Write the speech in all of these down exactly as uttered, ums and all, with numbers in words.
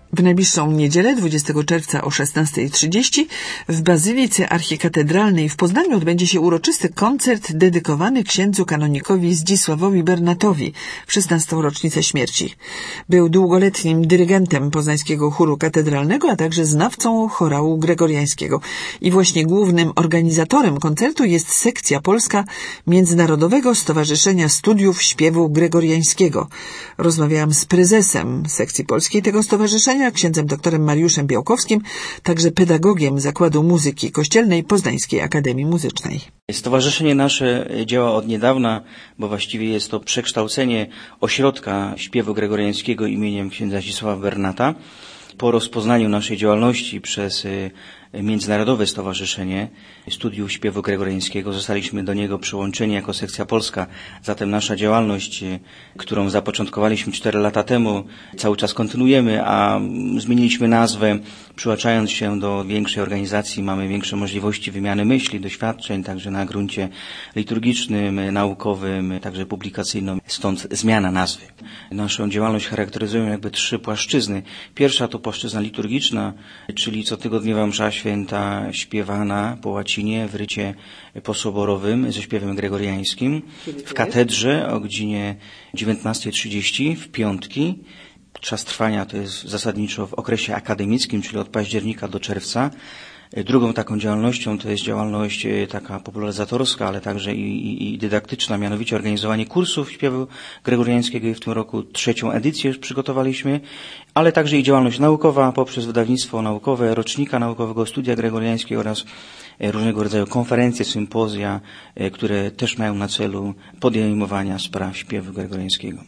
W najbliższą niedzielę, dwudziestego czerwca o szesnasta trzydzieści w Bazylice Archikatedralnej w Poznaniu odbędzie się uroczysty koncert dedykowany księdzu kanonikowi Zdzisławowi Bernatowi w szesnastą rocznicę śmierci. Był długoletnim dyrygentem poznańskiego chóru katedralnego, a także znawcą chorału gregoriańskiego. I właśnie głównym organizatorem koncertu jest sekcja polska Międzynarodowego Stowarzyszenia Studiów Śpiewu Gregoriańskiego. Rozmawiałam z prezesem sekcji polskiej tego stowarzyszenia, księdzem doktorem Mariuszem Białkowskim, także pedagogiem Zakładu Muzyki Kościelnej Poznańskiej Akademii Muzycznej. Stowarzyszenie nasze działa od niedawna, bo właściwie jest to przekształcenie ośrodka śpiewu gregoriańskiego imieniem księdza Zdzisława Bernata. Po rozpoznaniu naszej działalności przez Międzynarodowe Stowarzyszenie Studiów Śpiewu Gregoriańskiego zostaliśmy do niego przyłączeni jako sekcja polska. Zatem nasza działalność, którą zapoczątkowaliśmy cztery lata temu, cały czas kontynuujemy, a zmieniliśmy nazwę, przyłączając się do większej organizacji. Mamy większe możliwości wymiany myśli, doświadczeń, także na gruncie liturgicznym, naukowym, także publikacyjnym. Stąd zmiana nazwy. Naszą działalność charakteryzują jakby trzy płaszczyzny. Pierwsza to płaszczyzna liturgiczna, czyli cotygodniowa msza święta śpiewana po łacinie w rycie posoborowym ze śpiewem gregoriańskim w katedrze o godzinie dziewiętnasta trzydzieści w piątki. Czas trwania to jest zasadniczo w okresie akademickim, czyli od października do czerwca. Drugą taką działalnością to jest działalność taka popularyzatorska, ale także i, i, i dydaktyczna, mianowicie organizowanie kursów śpiewu gregoriańskiego i w tym roku trzecią edycję już przygotowaliśmy, ale także i działalność naukowa poprzez wydawnictwo naukowe, rocznika naukowego Studia Gregoriańskie oraz różnego rodzaju konferencje, sympozja, które też mają na celu podejmowania spraw śpiewu gregoriańskiego.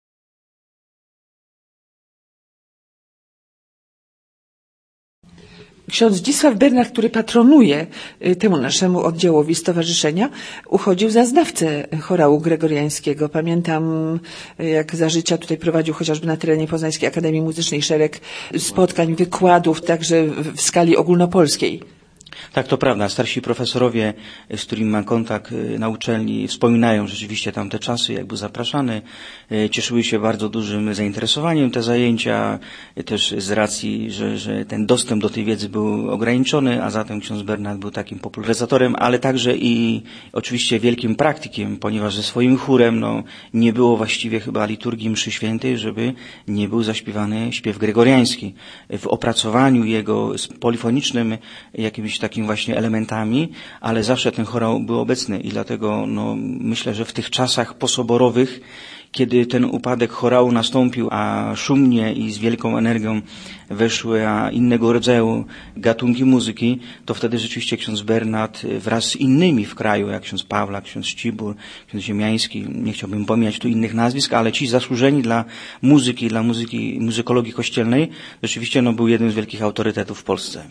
Ksiądz Zdzisław Bernat, który patronuje temu naszemu oddziałowi stowarzyszenia, uchodził za znawcę chorału gregoriańskiego. Pamiętam, jak za życia tutaj prowadził chociażby na terenie Poznańskiej Akademii Muzycznej szereg spotkań, wykładów, także w skali ogólnopolskiej. Tak, to prawda. Starsi profesorowie, z którymi mam kontakt na uczelni, wspominają rzeczywiście tamte czasy, jak był zapraszany. Cieszyły się bardzo dużym zainteresowaniem te zajęcia, też z racji, że, że ten dostęp do tej wiedzy był ograniczony, a zatem ksiądz Bernat był takim popularyzatorem, ale także i oczywiście wielkim praktykiem, ponieważ ze swoim chórem no, nie było właściwie chyba liturgii mszy świętej, żeby nie był zaśpiewany śpiew gregoriański. W opracowaniu jego polifonicznym jakimś takim właśnie elementami, ale zawsze ten chorał był obecny i dlatego no, myślę, że w tych czasach posoborowych, kiedy ten upadek chorału nastąpił, a szumnie i z wielką energią weszły a innego rodzaju gatunki muzyki, to wtedy rzeczywiście ksiądz Bernat wraz z innymi w kraju, jak ksiądz Pawlak, ksiądz Cibur, ksiądz Ziemiański, nie chciałbym pomijać tu innych nazwisk, ale ci zasłużeni dla muzyki, dla muzyki, muzykologii kościelnej, rzeczywiście no, był jednym z wielkich autorytetów w Polsce.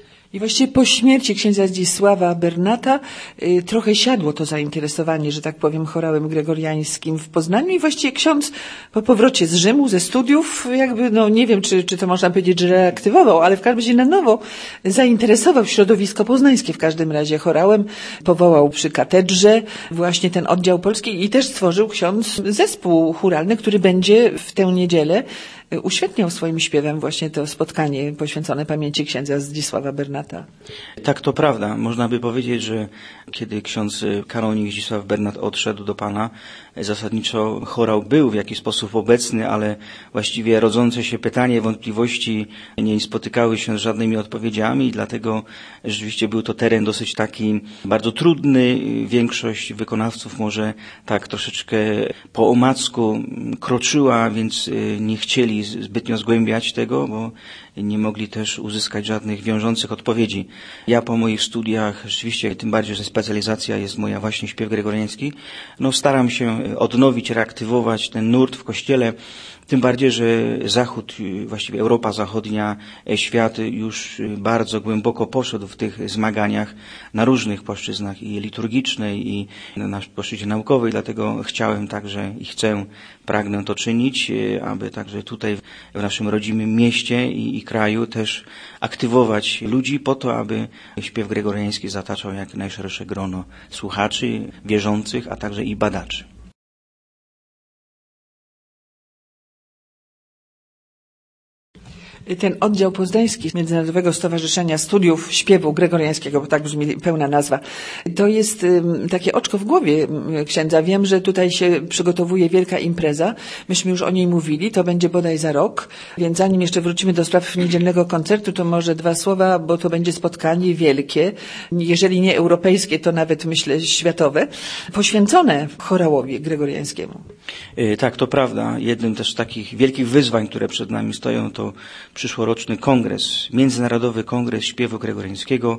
I właściwie po śmierci księdza Zdzisława Bernata y, trochę siadło to zainteresowanie, że tak powiem, chorałem gregoriańskim w Poznaniu i właściwie ksiądz po powrocie z Rzymu, ze studiów, jakby, no nie wiem, czy, czy to można powiedzieć, że reaktywował, ale w każdym razie na nowo zainteresował środowisko poznańskie w każdym razie chorałem, powołał przy katedrze właśnie ten oddział polski i też stworzył ksiądz zespół chóralny, który będzie w tę niedzielę uświetniał swoim śpiewem właśnie to spotkanie poświęcone pamięci księdza Zdzisława Bernata. Tak, to prawda. Można by powiedzieć, że kiedy ksiądz kanonik Zdzisław Bernat odszedł do Pana, zasadniczo chorał był w jakiś sposób obecny, ale właściwie rodzące się pytanie, wątpliwości nie spotykały się z żadnymi odpowiedziami i dlatego rzeczywiście był to teren dosyć taki bardzo trudny. Większość wykonawców może tak troszeczkę po omacku kroczyła, więc nie chcieli zbytnio zgłębiać tego, bo nie mogli też uzyskać żadnych wiążących odpowiedzi. Ja po moich studiach, rzeczywiście, tym bardziej, że specjalizacja jest moja właśnie śpiew gregoriański, no staram się odnowić, reaktywować ten nurt w Kościele, tym bardziej, że Zachód, właściwie Europa Zachodnia, świat już bardzo głęboko poszedł w tych zmaganiach na różnych płaszczyznach i liturgicznej, i na płaszczyźnie naukowej, dlatego chciałem także i chcę, pragnę to czynić, aby także tutaj w naszym rodzimym mieście i, i kraju też aktywować ludzi po to, aby śpiew gregoriański zataczał jak najszersze grono słuchaczy, wierzących, a także i badaczy. Ten oddział poznański Międzynarodowego Stowarzyszenia Studiów Śpiewu Gregoriańskiego, bo tak brzmi pełna nazwa, to jest um, takie oczko w głowie księdza. Wiem, że tutaj się przygotowuje wielka impreza. Myśmy już o niej mówili, to będzie bodaj za rok, więc zanim jeszcze wrócimy do spraw niedzielnego koncertu, to może dwa słowa, bo to będzie spotkanie wielkie, jeżeli nie europejskie, to nawet myślę światowe, poświęcone chorałowi gregoriańskiemu. Yy, tak, to prawda. Jednym też z takich wielkich wyzwań, które przed nami stoją, to przyszłoroczny kongres, Międzynarodowy Kongres Śpiewu Gregoriańskiego.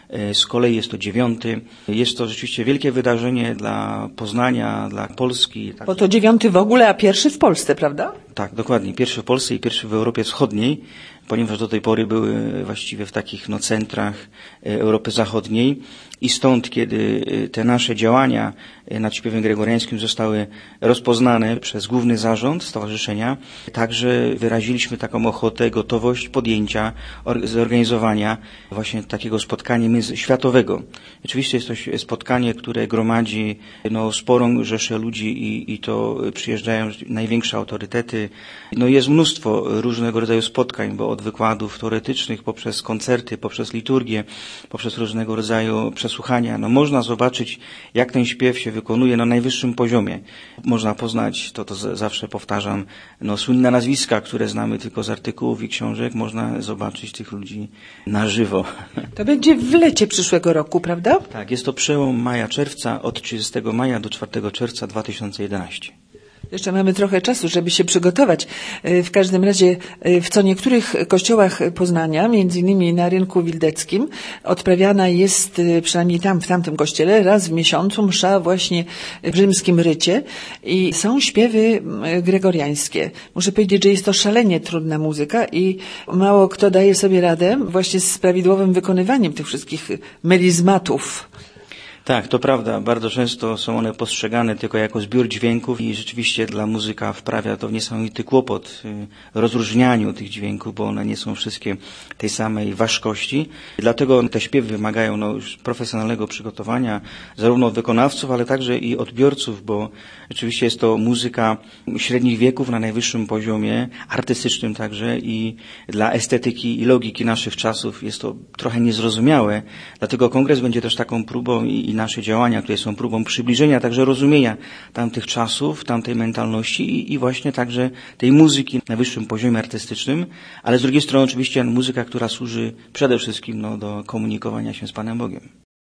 Z kolei jest to dziewiąty. Jest to rzeczywiście wielkie wydarzenie dla Poznania, dla Polski. Bo to dziewiąty w ogóle, a pierwszy w Polsce, prawda? Tak, dokładnie. Pierwszy w Polsce i pierwszy w Europie Wschodniej, ponieważ do tej pory były właściwie w takich no, centrach Europy Zachodniej i stąd, kiedy te nasze działania nad śpiewem gregoriańskim zostały rozpoznane przez główny zarząd stowarzyszenia, także wyraziliśmy taką ochotę, gotowość podjęcia, zorganizowania właśnie takiego spotkania międzyświatowego. Oczywiście jest to spotkanie, które gromadzi no, sporą rzeszę ludzi i, i to przyjeżdżają największe autorytety. No, jest mnóstwo różnego rodzaju spotkań, bo od wykładów teoretycznych, poprzez koncerty, poprzez liturgię, poprzez różnego rodzaju przesłuchania, no można zobaczyć, jak ten śpiew się wykonuje na najwyższym poziomie. Można poznać, to to z, zawsze powtarzam, no słynne nazwiska, które znamy tylko z artykułów i książek, można zobaczyć tych ludzi na żywo. To będzie w lecie przyszłego roku, prawda? Tak, jest to przełom maja-czerwca, od trzydziestego maja do czwartego czerwca dwa tysiące jedenastego. Jeszcze mamy trochę czasu, żeby się przygotować. W każdym razie w co niektórych kościołach Poznania, między innymi na Rynku Wildeckim, odprawiana jest, przynajmniej tam, w tamtym kościele, raz w miesiącu msza właśnie w rzymskim rycie i są śpiewy gregoriańskie. Muszę powiedzieć, że jest to szalenie trudna muzyka i mało kto daje sobie radę właśnie z prawidłowym wykonywaniem tych wszystkich melizmatów. Tak, to prawda. Bardzo często są one postrzegane tylko jako zbiór dźwięków i rzeczywiście dla muzyka wprawia to niesamowity kłopot w rozróżnianiu tych dźwięków, bo one nie są wszystkie tej samej ważkości. Dlatego te śpiewy wymagają no, już profesjonalnego przygotowania zarówno od wykonawców, ale także i odbiorców, bo rzeczywiście jest to muzyka średnich wieków na najwyższym poziomie, artystycznym także i dla estetyki i logiki naszych czasów jest to trochę niezrozumiałe. Dlatego kongres będzie też taką próbą i nasze działania, które są próbą przybliżenia, także rozumienia tamtych czasów, tamtej mentalności i, i właśnie także tej muzyki na wyższym poziomie artystycznym, ale z drugiej strony oczywiście muzyka, która służy przede wszystkim no, do komunikowania się z Panem Bogiem.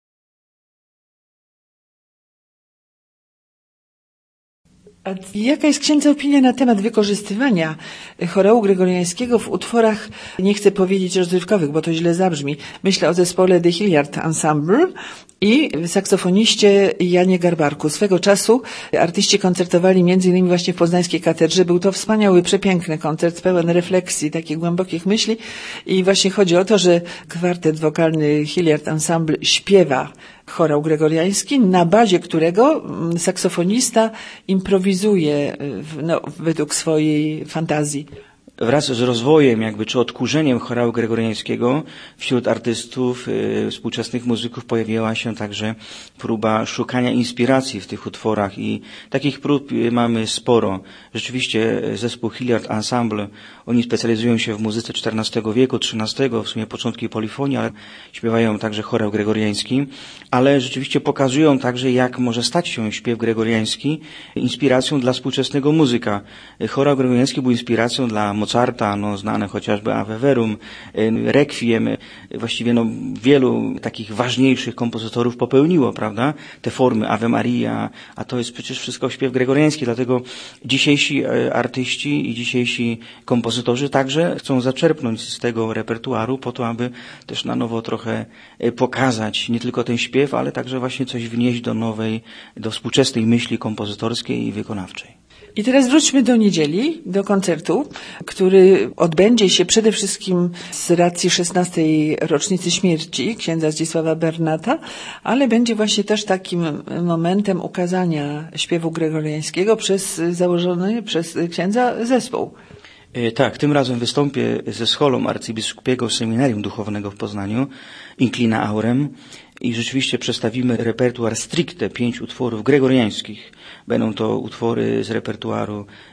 A jaka jest księdza opinia na temat wykorzystywania chorału gregoriańskiego w utworach, nie chcę powiedzieć rozrywkowych, bo to źle zabrzmi. Myślę o zespole The Hilliard Ensemble i saksofoniście Janie Garbarku. Swego czasu artyści koncertowali między innymi właśnie w poznańskiej katedrze. Był to wspaniały, przepiękny koncert, pełen refleksji, takich głębokich myśli i właśnie chodzi o to, że kwartet wokalny Hilliard Ensemble śpiewa chorał gregoriański, na bazie którego saksofonista improwizuje no, według swojej fantazji. Wraz z rozwojem jakby, czy odkurzeniem chorału gregoriańskiego wśród artystów, y, współczesnych muzyków pojawiła się także próba szukania inspiracji w tych utworach i takich prób y, mamy sporo. Rzeczywiście zespół Hilliard Ensemble, oni specjalizują się w muzyce czternastego wieku, trzynastego, w sumie początki polifonii, ale śpiewają także chorał gregoriański, ale rzeczywiście pokazują także, jak może stać się śpiew gregoriański inspiracją dla współczesnego muzyka. Chorał gregoriański był inspiracją dla Mozarta, no, znane chociażby Ave Verum, Requiem, właściwie no, wielu takich ważniejszych kompozytorów popełniło, prawda, te formy Ave Maria, a to jest przecież wszystko śpiew gregoriański, dlatego dzisiejsi artyści i dzisiejsi kompozytorzy także chcą zaczerpnąć z tego repertuaru po to, aby też na nowo trochę pokazać nie tylko ten śpiew, ale także właśnie coś wnieść do nowej, do współczesnej myśli kompozytorskiej i wykonawczej. I teraz wróćmy do niedzieli, do koncertu, który odbędzie się przede wszystkim z racji szesnastej rocznicy śmierci księdza Zdzisława Bernata, ale będzie właśnie też takim momentem ukazania śpiewu gregoriańskiego przez założony przez księdza zespół. Tak, tym razem wystąpię ze scholą arcybiskupiego seminarium duchownego w Poznaniu, Inclina Aurem, i rzeczywiście przedstawimy repertuar stricte pięć utworów gregoriańskich. Będą to utwory z repertuaru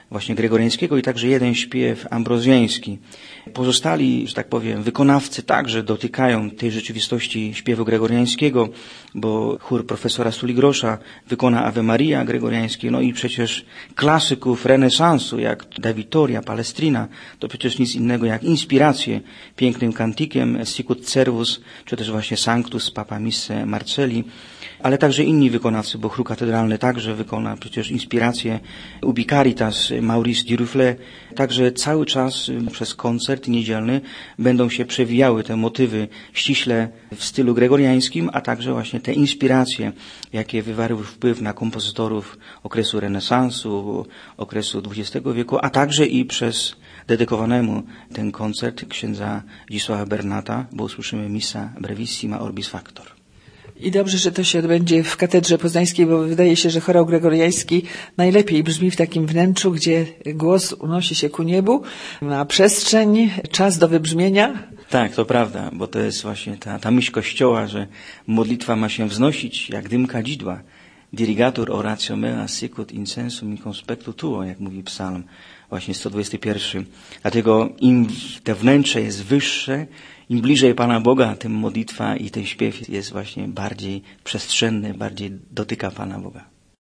właśnie gregoriańskiego i także jeden śpiew ambrozjański. Pozostali, że tak powiem, wykonawcy także dotykają tej rzeczywistości śpiewu gregoriańskiego, bo chór profesora Suligrosza wykona Ave Maria gregoriańskie, no i przecież klasyków renesansu, jak Davitoria, Palestrina, to przecież nic innego jak inspiracje pięknym kantikiem Sicut Servus, czy też właśnie Sanctus Papa Misse Marcelli, ale także inni wykonawcy, bo chór katedralny także wykona przecież inspiracje Ubi Caritas, Maurice Duruflé. Także cały czas przez koncert niedzielny będą się przewijały te motywy ściśle w stylu gregoriańskim, a także właśnie te inspiracje, jakie wywarły wpływ na kompozytorów okresu renesansu, okresu dwudziestego wieku, a także i przez dedykowanemu ten koncert księdza Zdzisława Bernata, bo usłyszymy Missa Brevissima Orbis Factor. I dobrze, że to się odbędzie w katedrze poznańskiej, bo wydaje się, że chorał gregoriański najlepiej brzmi w takim wnętrzu, gdzie głos unosi się ku niebu, ma przestrzeń, czas do wybrzmienia. Tak, to prawda, bo to jest właśnie ta, ta myśl Kościoła, że modlitwa ma się wznosić jak dym kadzidła. Dirigatur oratio mea sicut incensum in conspectu tuo, jak mówi psalm, właśnie sto dwudziesty pierwszy. Dlatego im te wnętrze jest wyższe, im bliżej Pana Boga, tym modlitwa i ten śpiew jest właśnie bardziej przestrzenny, bardziej dotyka Pana Boga.